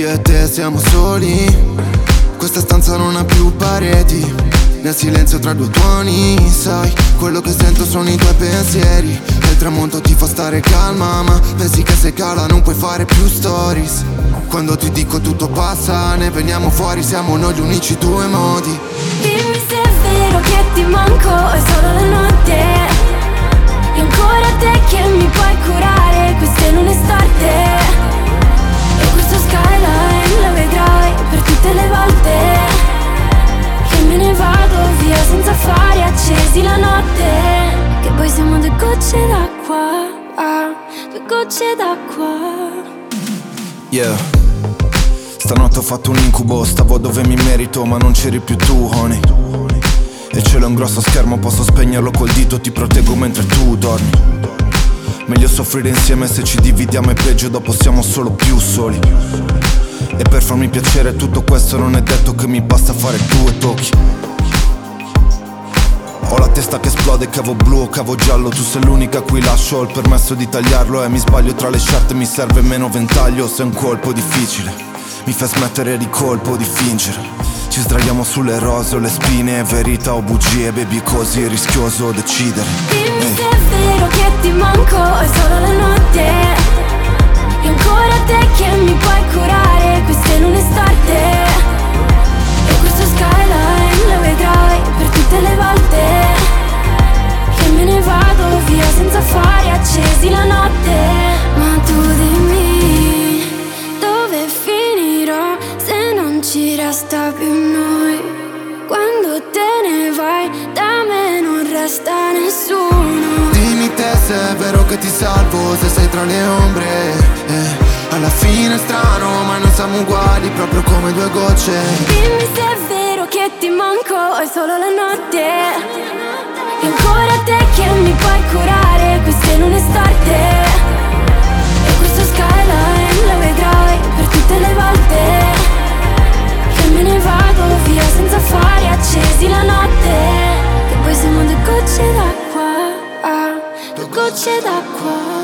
io e te siamo soli. Questa stanza non ha più pareti, nel silenzio tra due tuoni. Sai, quello che sento sono i tuoi pensieri, e il tramonto ti fa stare calma, ma pensi che se cala non puoi fare più stories. Quando ti dico tutto passa, ne veniamo fuori, siamo noi gli unici due modi. Dimmi se è vero che ti manco, è solo la notte. E ancora te che mi puoi curare queste lune storte. E questo skyline lo vedrai per tutte le volte che me ne vado via senza fari accesi la notte. Che poi siamo due gocce d'acqua, due gocce d'acqua. Yeah. Stanotte ho fatto un incubo, stavo dove mi merito ma non c'eri più tu, honey. E il cielo è un grosso schermo, posso spegnerlo col dito, ti proteggo mentre tu dormi. Meglio soffrire insieme, se ci dividiamo è peggio, dopo siamo solo più soli. E per farmi piacere tutto questo non è detto che mi basta fare due tocchi. Ho la testa che esplode, cavo blu o cavo giallo, tu sei l'unica a cui lascio, ho il permesso di tagliarlo. E mi sbaglio tra le scelte, mi serve meno ventaglio, se è un colpo difficile mi fa smettere di colpo di fingere. Ci sdraiamo sulle rose o le spine, verità o bugie, baby, così è rischioso decidere. Dimmi se è vero che ti manco, è solo la notte. E ancora te che mi puoi curare queste lune storte. E questo skyline lo vedrai per tutte le volte che me ne vado via senza fari accesi la notte. Ma tu dimmi dove finirò se non ci resta più noi. Quando te ne vai da me non resta nessuno. Dimmi te se è vero che ti salvo, se sei tra le ombre. Alla fine è strano ma non siamo uguali, proprio come due gocce. Dimmi se è vero che ti manco, è solo la notte. E ancora te che mi puoi curare queste lune storte. E questo skyline lo vedrai per tutte le volte che me ne vado via senza fari accesi la notte. Che poi siamo due gocce d'acqua, due gocce d'acqua.